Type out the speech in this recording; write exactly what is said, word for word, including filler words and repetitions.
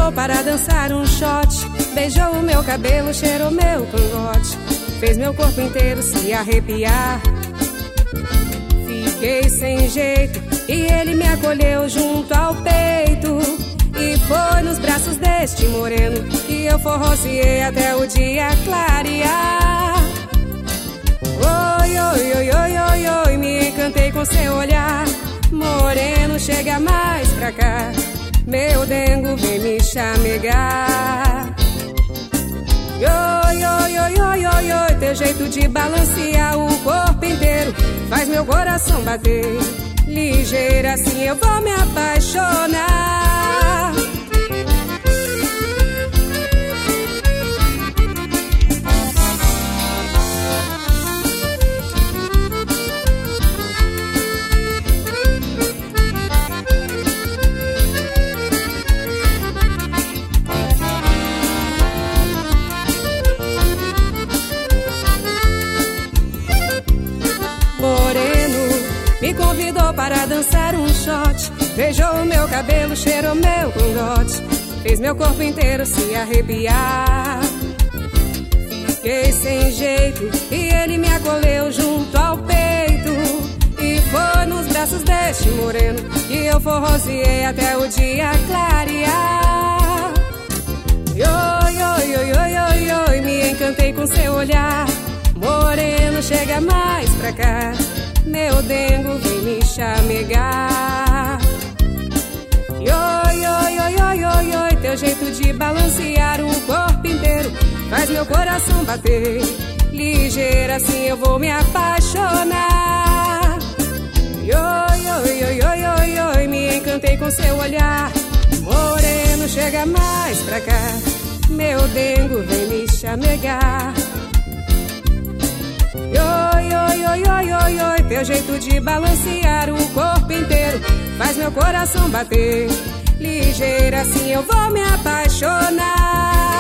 convidou para dançar um shot. Beijou o meu cabelo, cheirou meu cangote, fez meu corpo inteiro se arrepiar. Fiquei sem jeito e ele me acolheu junto ao peito. E foi nos braços deste moreno que eu forrociei até o dia clarear. Oi, oi, oi, oi, oi, oi, me encantei com seu olhar. Moreno, chega mais pra cá, meu dengo vem me chamegar. Oi, oi, oi, oi, oi, oi, teu jeito de balancear o corpo inteiro faz meu coração bater. Ligeira assim eu vou me apaixonar. Me convidou para dançar um shot. Beijou o meu cabelo, cheirou meu cangote, fez meu corpo inteiro se arrepiar. Fiquei sem jeito e ele me acolheu junto ao peito. E foi nos braços deste moreno que eu forrociei até o dia clarear. Oi, oi, oi, oi, oi, oi, me encantei com seu olhar. Moreno, chega mais pra cá, meu dengo vem me chamegar. Oi, oi, oi, oi, oi, oi, teu jeito de balancear o corpo inteiro faz meu coração bater. Ligeira assim eu vou me apaixonar. Oi, oi, oi, oi, oi, oi, me encantei com seu olhar. Moreno, chega mais pra cá, meu dengo vem me chamegar. Oi, oi, oi, oi, oi, oi, teu jeito de balancear o corpo inteiro faz meu coração bater. Ligeira assim eu vou me apaixonar.